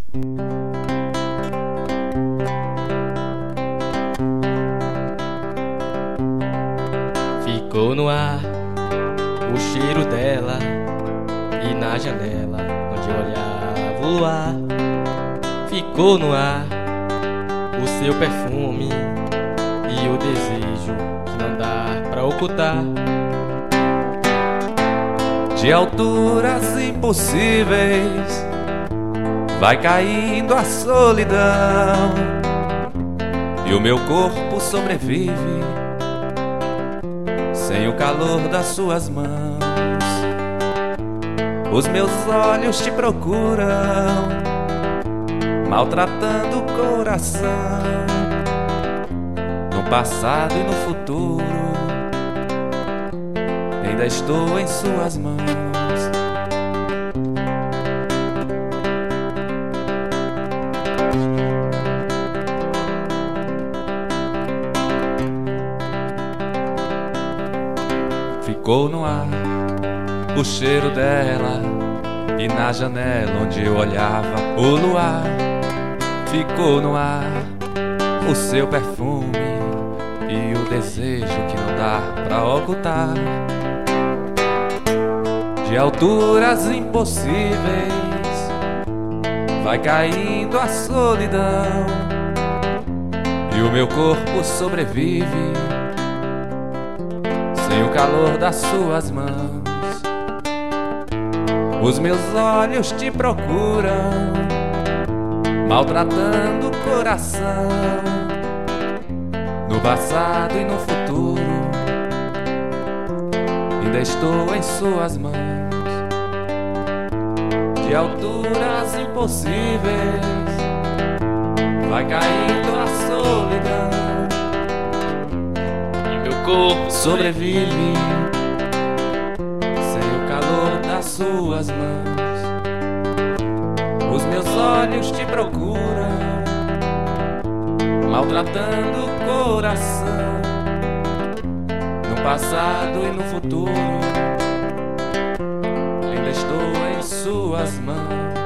Ficou no ar o cheiro dela, e na janela onde eu olhava o luar. Ficou no ar o seu perfume e o desejo que não dá pra ocultar. De alturas impossíveis vai caindo a solidão, e o meu corpo sobrevive sem o calor das suas mãos. Os meus olhos te procuram, maltratando o coração. No passado e no futuro, ainda estou em suas mãos. Ficou no ar o cheiro dela, e na janela onde eu olhava o luar. Ficou no ar o seu perfume e o desejo que não dá pra ocultar. De alturas impossíveis vai caindo a solidão, e o meu corpo sobrevive sem o calor das suas mãos. Os meus olhos te procuram, maltratando o coração. No passado e no futuro, ainda estou em suas mãos. De alturas impossíveis vai caindo a solidão, E meu corpo sobrevive sem o calor das suas mãos. Os meus olhos te procuram, maltratando o coração. No passado e no futuro, ainda estou em suas mãos.